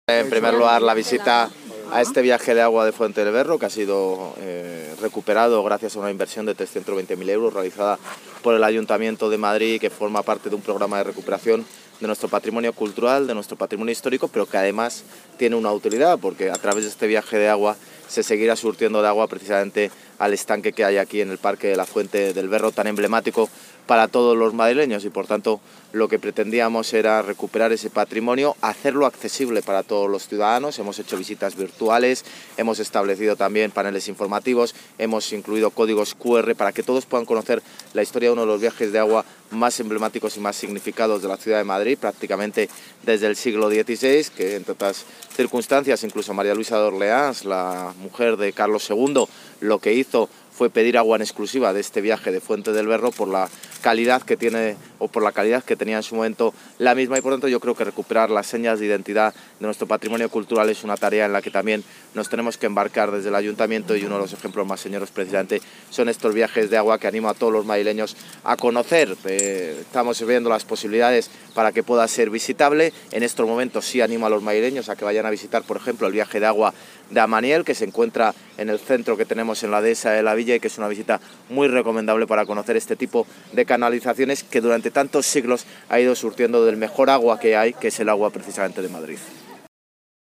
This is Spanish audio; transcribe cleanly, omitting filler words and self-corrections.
En primer lugar, la visita a este viaje de agua de Fuente del Berro, que ha sido recuperado gracias a una inversión de 320.000 euros realizada por el Ayuntamiento de Madrid, que forma parte de un programa de recuperación de nuestro patrimonio cultural, de nuestro patrimonio histórico, pero que además tiene una utilidad, porque a través de este viaje de agua se seguirá surtiendo de agua precisamente al estanque que hay aquí en el Parque de la Fuente del Berro, tan emblemático para todos los madrileños, y por tanto lo que pretendíamos era recuperar ese patrimonio, hacerlo accesible para todos los ciudadanos. Hemos hecho visitas virtuales, hemos establecido también paneles informativos, hemos incluido códigos QR para que todos puedan conocer la historia de uno de los viajes de agua más emblemáticos y más significados de la ciudad de Madrid, prácticamente desde el siglo XVI, que entre otras circunstancias incluso María Luisa de Orleans, la mujer de Carlos II, lo que hizo fue pedir agua en exclusiva de este viaje de Fuente del Berro por la calidad que tiene, o por la calidad que tenía en su momento la misma, y por tanto yo creo que recuperar las señas de identidad de nuestro patrimonio cultural es una tarea en la que también nos tenemos que embarcar desde el Ayuntamiento, y uno de los ejemplos más señeros precisamente son estos viajes de agua que animo a todos los madrileños a conocer. Estamos viendo las posibilidades para que pueda ser visitable. En estos momentos sí animo a los madrileños a que vayan a visitar, por ejemplo, el viaje de agua de Amaniel, que se encuentra en el centro que tenemos en la dehesa de la Villa, y que es una visita muy recomendable para conocer este tipo de canalizaciones que durante tantos siglos ha ido surtiendo del mejor agua que hay, que es el agua precisamente de Madrid.